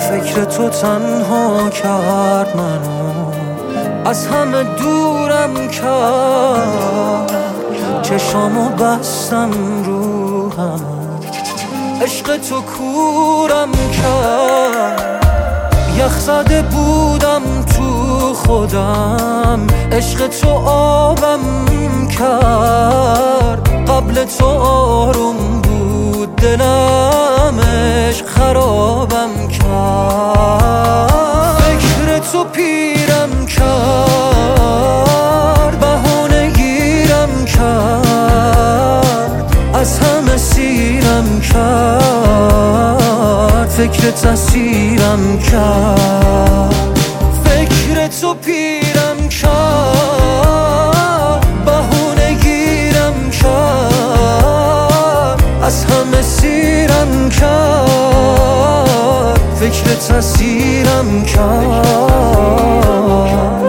فکر تو تنها کرد منو، از همه دورم کرد. چشامو بستم رو هم، عشق تو کورم کرد. یخ زده بودم تو خودم، عشق تو آبم کرد. قبل تو آروم بود دلم، عشق خرابم کرد. فکر تو پیرم کرد، بهانه گیرم کرد. از همه سیرم کرد، فکر تسیرم کرد. فکر تو پیرم کرد، بهانه گیرم کرد. از همه سیرم کرد، فکر تسیرم کرد.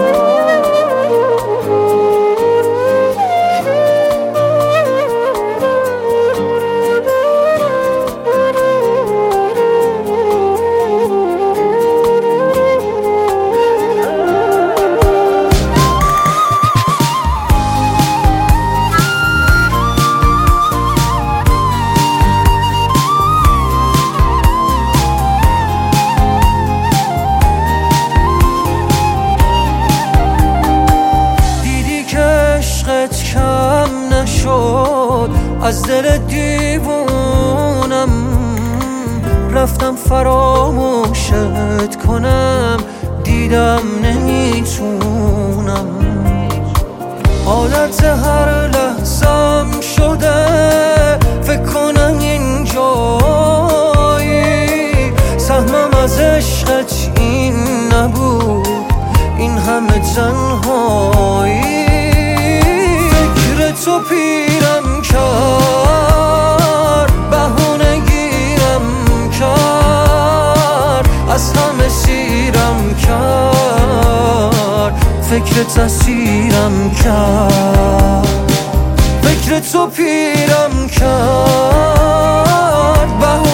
کم نشد از دل دیوونم، رفتم فراموشت کنم، دیدم نمیتونم. عادت هر لحظم شده، فکر کنم اینجایی. سهمم از عشقت این نبود، این همه تنهایی. تو پیرم کرد، بهانه گیرم کرد. از همه سیرم کرد، فکر تسیرم کرد. فکر تو پیرم کرد،